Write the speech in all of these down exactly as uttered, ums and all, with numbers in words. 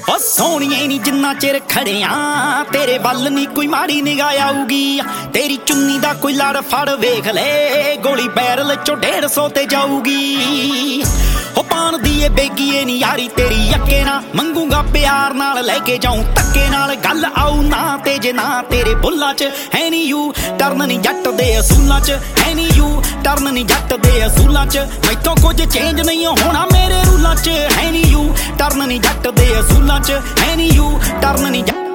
ओ सोहणिए नी जिन्ना चिर खड़िया तेरे वल नी कोई माड़ी निगाह आऊगी। तेरी चुन्नी दा कोई लड़ फड़ वेख ले गोली बैरल चो डेढ़ सौ ते जाऊगी। ओ पान दी ए बेगी नी यारी तेरी यक्के ना मंगूंगा प्यार नाल लेके जाऊं धक्के नाल गल आऊ ना ते जे ना तेरे बुल्ला च है नी यू टर्न नी जट दे असूलां च है नी यू टर्न नी जट दे असूलां च मैथों कुछ चेंज नहीं होना मेरे रूलां च है नी यू टर्न नी जट दे असूलां च है नी यू टर्न नी जट।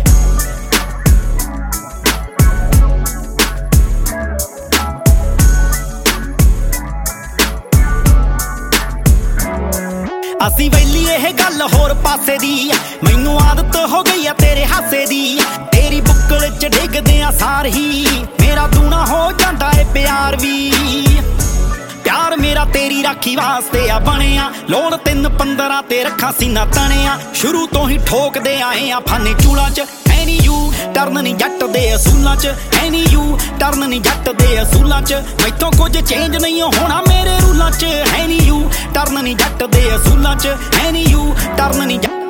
असी वैली यह गल होर पासे दी मैनू आदत हो गई है तेरे हासे दी। तेरी बुक्कल च डिगदे आ सार ही मेरा दूना हो जाता है प्यार भी। प्यार मेरा तेरी राखी वास्ते आ बनिया लोड़ तीन पंद्रह ते रखा सीना तनिया। शुरू तो ही ठोकदे आए आ फाने चूड़ा च है नी यू टर्न नी जट दे असूलां च है नी यू टर्न नी जट दे असूलां च मैथों कुछ चेंज नहीं होना मेरे रूलां च है नी यू टर्न नी जट दे असूलां च है नी यू टर्न नी जट।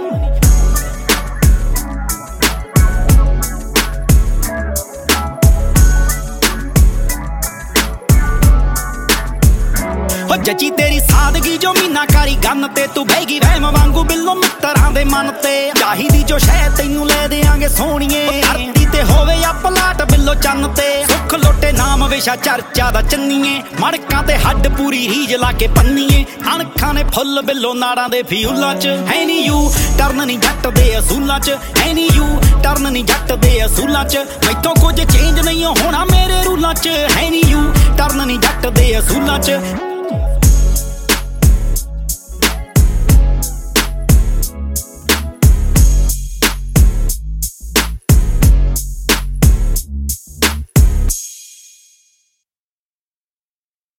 जची तेरी सादगी जो मीनाकारी गन ते तू बहगी वहम वांगू बिल्लो मित्तरां दे मन ते। चाहिदी जो शै तैनू ले देंगे सोहणिए धरती ते होवे या पलाट बिल्लो चन्न ते। सुख लोटे नाम विशा चर्चा दा चन्नीए मड़कां ते हड्ड पूरी रीज लाके पन्नीए। अणखां ने फुੱਲ बिल्लो नाड़ां दे फ्यूलां च है नी यू टर्न नी जट दे असूलां च है नी यू टर्न नी जट दे असूलां च मैथों कुछ चेंज नहीं होना मेरे रूलां च है नी यू टर्न नी जट दे असूलां च।